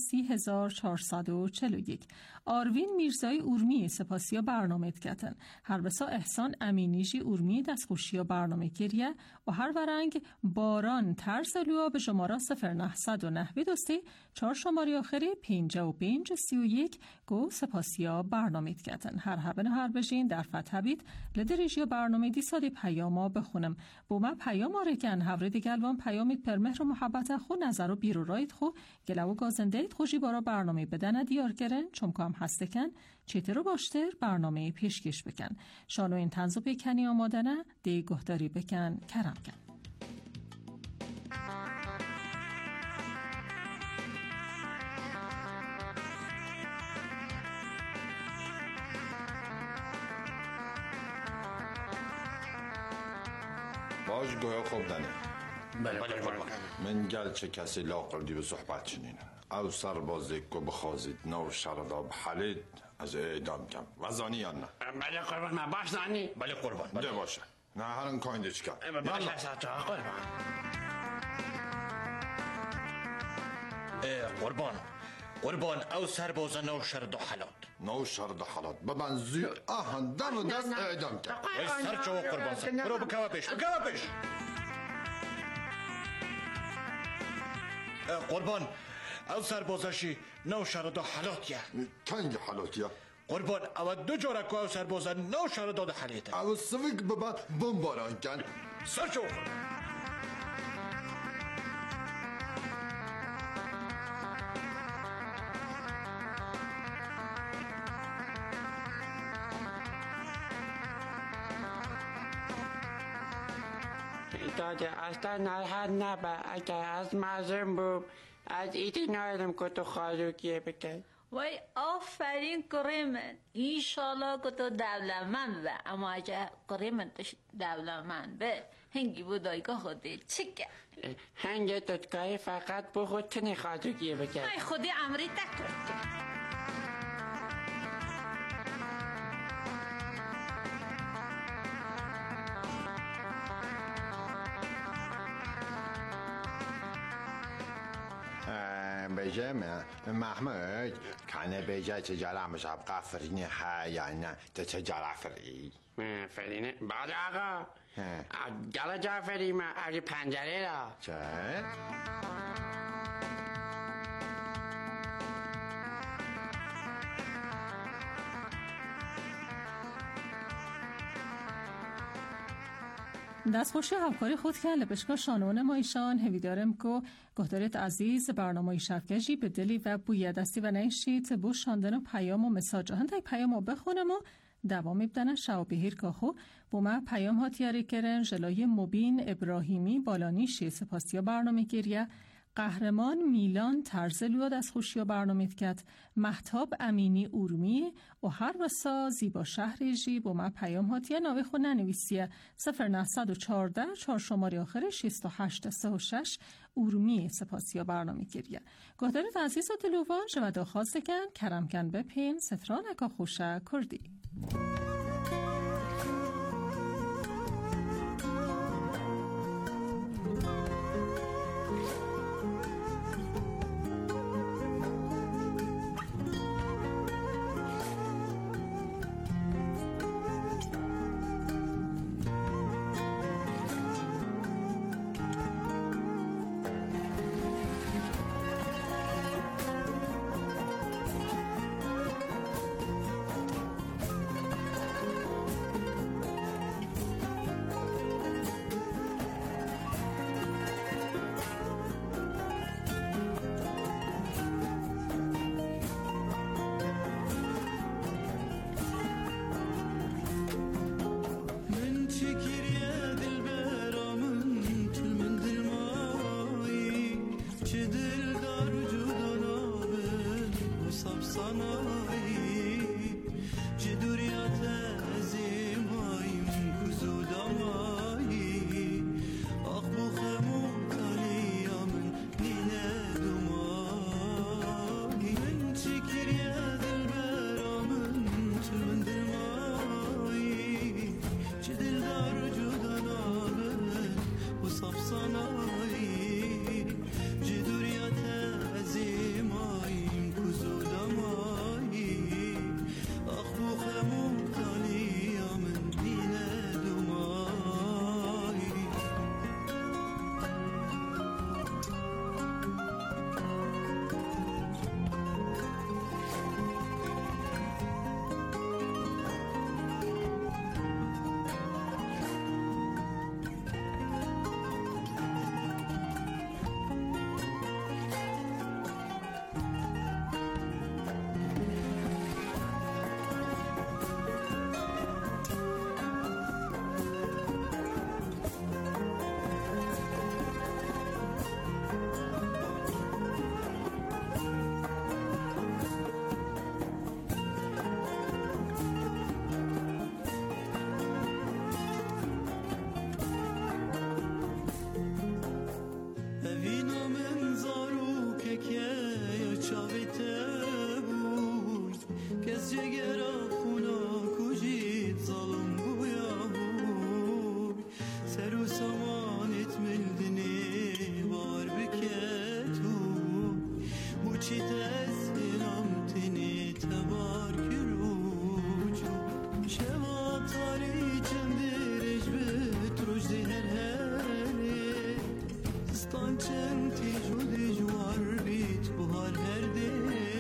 3441 آروین میرزای اورمی سپاسی و برنامه کتن هر بسا احسان امینیجی اورمی دستخوشی و برنامه گریه و هر ورنگ باران ترسلوها به شماره 0909 دوستی 4 شماره آخری 5531 گو سپاسی و برنامه کتن هر هبن هر بجین در فتحبید لدریجی و برنامه دی سادی پیاما بخونم با ما پیاما رکن هفره دیگلوان پیامید پر مهر و محبت خو نظر و بیرو رایت خو گلو و گازندهید خوشی بارا برنامه بدن دیار گرن چون که هم هستکن چیتر رو باشتر برنامه پیشکش بکن شانو این تنزو بکنی آمادنه دی گهداری بکن کرم کن باش گویا خوب دنه بله قربان من گل چه کسی لاقردی به صحبت چنین او سربازی که بخوازید نو شردا بحلید از اعدام کم وزانی یا نه بله قربان من باش زانی بله قربان ده باشه نه هرن کایندش کن باشه ساعتا قربان قربان او سربازا نو شردا حلات ببن زیر آهن دم و دست اعدام کن وی سر چو قربان سر برو بکوا پیش قربان او سربازشی نو شردا حلات یا کنگ حلات یا قربان او دو جوره که او سربازا نو شردا حلیت او سویک ببن بمباران کن سر چو داده اصلا نرهد نبا اگر از مزرم بود از ایتی نایدم که تو خازوکیه بکن وای آفرین کریمن اینشالله که تو دولمند به اما اگر کریمن تو دولمند به هنگی بودایگاه خوده چکه هنگی تودکای فقط بو خود تنی خازوکیه بکن ای خودی امری تکرد بیجه محمود کنه بیجه چجاله مشاب قفرینی ها یا نه تو چجاله فری فرینه بعد آقا گله جا فری ما اگه پنجره را چه؟ دستخوشی همکاری خود که لبشگاه شانون ما ایشان هویدارم که گهدارت عزیز برنامه شفگجی به دلی و بویه دستی و نیشید بو شاندن و پیام و مساج هنده پیام و بخونم و دوام بدن شوابهیر کاخو بو ما پیام ها تیاری کرن جلای مبین ابراهیمی بالانیشی سپاسی برنامه گریه قهرمان میلان ترزلو دستخوشی و برنامه کت مهتاب امینی اورمی و هر وسا زیبا شهریجی با ما پیام هاتیه ناوی خود ننویسیه 0914 4 شماره آخر 6836 اورمی سپاسی و برنامه گریه گهدارت عزیز و دلوان شود داخواست کن کرم کن بپین ستران اکا خوشه کردی sanayı یاویته بود کس جگرا خونا کجید ظلم بویا بود سرو سامانت ملدنی بار بکتو موچی تسلم تنی تبار کروچو شما تاری چندرش بتروش دیهر هره ستان چند تیجو جوار بیت بوهار هرده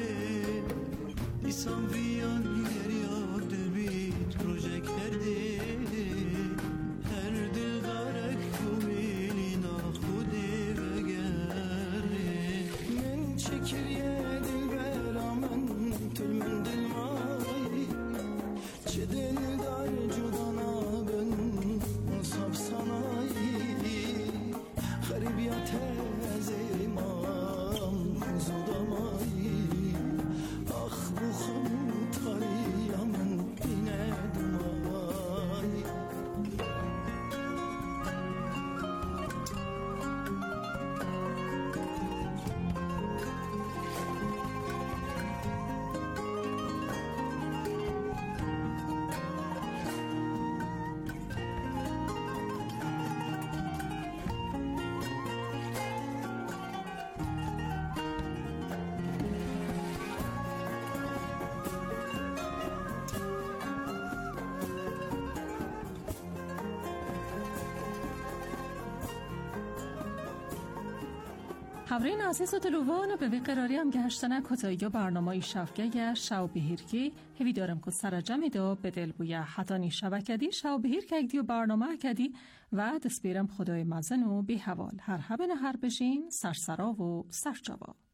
ایسان ویان گریاد بیت پروژک هرده هر دل دارک کومیلی ناخوده بگره من چکریه دل برامن تل من دل مایی چه دل دار جدانا بن مصاب سنایی خریبیات از امام خزودامایی آخ بخم تاری من اینه دمایی حورین عزیز و دلوان به وی قراری هم گهشتنه کتایی برنامه شفگه شو بهیرکی هوی دارم که سرجمی دا به دل بویا حتانی شبکدی شو بهیر که اگدی و برنامه کدی و دست بیرم خدای مزن و بی حوال هر هبن هر بشین سرسرا و سرجابا.